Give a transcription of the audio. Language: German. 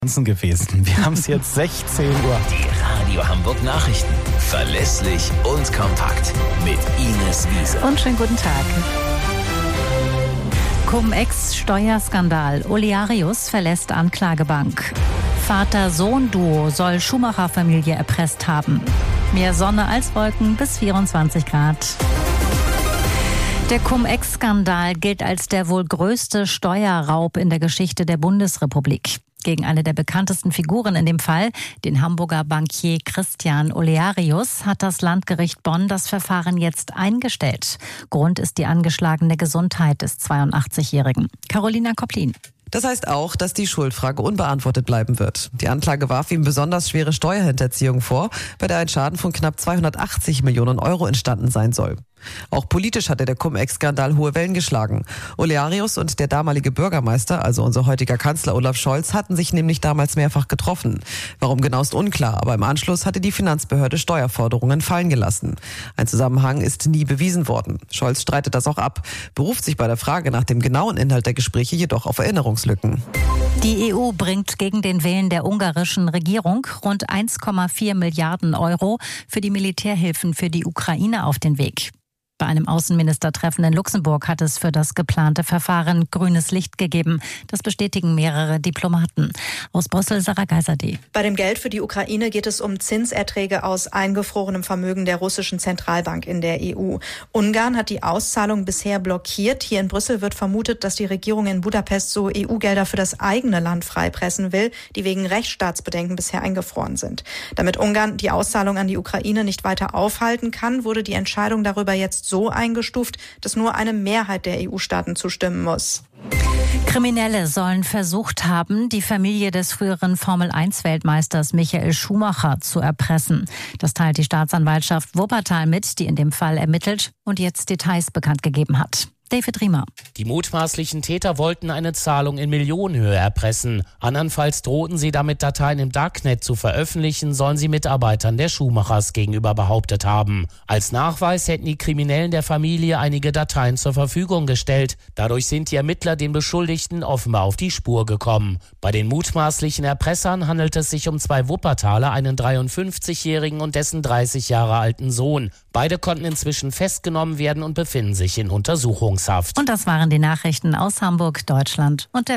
Gewesen. Wir haben es jetzt 16 Uhr. Die Radio Hamburg Nachrichten. Verlässlich und kompakt. Mit Ines Wiese. Und schönen guten Tag. Cum-Ex-Steuerskandal. Olearius verlässt Anklagebank. Vater-Sohn-Duo soll Schumacher-Familie erpresst haben. Mehr Sonne als Wolken bis 24 Grad. Der Cum-Ex-Skandal gilt als der wohl größte Steuerraub in der Geschichte der Bundesrepublik. Gegen eine der bekanntesten Figuren in dem Fall, den Hamburger Bankier Christian Olearius, hat das Landgericht Bonn das Verfahren jetzt eingestellt. Grund ist die angeschlagene Gesundheit des 82-Jährigen. Carolina Kopplin. Das heißt auch, dass die Schuldfrage unbeantwortet bleiben wird. Die Anklage warf ihm besonders schwere Steuerhinterziehung vor, bei der ein Schaden von knapp 280 Millionen Euro entstanden sein soll. Auch politisch hatte der Cum-Ex-Skandal hohe Wellen geschlagen. Olearius und der damalige Bürgermeister, also unser heutiger Kanzler Olaf Scholz, hatten sich nämlich damals mehrfach getroffen. Warum genau ist unklar, aber im Anschluss hatte die Finanzbehörde Steuerforderungen fallen gelassen. Ein Zusammenhang ist nie bewiesen worden. Scholz streitet das auch ab, beruft sich bei der Frage nach dem genauen Inhalt der Gespräche jedoch auf Erinnerungslücken. Die EU bringt gegen den Willen der ungarischen Regierung rund 1,4 Milliarden Euro für die Militärhilfen für die Ukraine auf den Weg. Bei einem Außenministertreffen in Luxemburg hat es für das geplante Verfahren grünes Licht gegeben. Das bestätigen mehrere Diplomaten. Aus Brüssel, Sarah Geiserde. Bei dem Geld für die Ukraine geht es um Zinserträge aus eingefrorenem Vermögen der russischen Zentralbank in der EU. Ungarn hat die Auszahlung bisher blockiert. Hier in Brüssel wird vermutet, dass die Regierung in Budapest so EU-Gelder für das eigene Land freipressen will, die wegen Rechtsstaatsbedenken bisher eingefroren sind. Damit Ungarn die Auszahlung an die Ukraine nicht weiter aufhalten kann, wurde die Entscheidung darüber jetzt so eingestuft, dass nur eine Mehrheit der EU-Staaten zustimmen muss. Kriminelle sollen versucht haben, die Familie des früheren Formel-1-Weltmeisters Michael Schumacher zu erpressen. Das teilt die Staatsanwaltschaft Wuppertal mit, die in dem Fall ermittelt und jetzt Details bekannt gegeben hat. David Riemer. Die mutmaßlichen Täter wollten eine Zahlung in Millionenhöhe erpressen. Andernfalls drohten sie damit, Dateien im Darknet zu veröffentlichen, sollen sie Mitarbeitern der Schumachers gegenüber behauptet haben. Als Nachweis hätten die Kriminellen der Familie einige Dateien zur Verfügung gestellt. Dadurch sind die Ermittler den Beschuldigten offenbar auf die Spur gekommen. Bei den mutmaßlichen Erpressern handelt es sich um zwei Wuppertaler, einen 53-Jährigen und dessen 30 Jahre alten Sohn. Beide konnten inzwischen festgenommen werden und befinden sich in Untersuchungshaft. Und das waren die Nachrichten aus Hamburg, Deutschland und der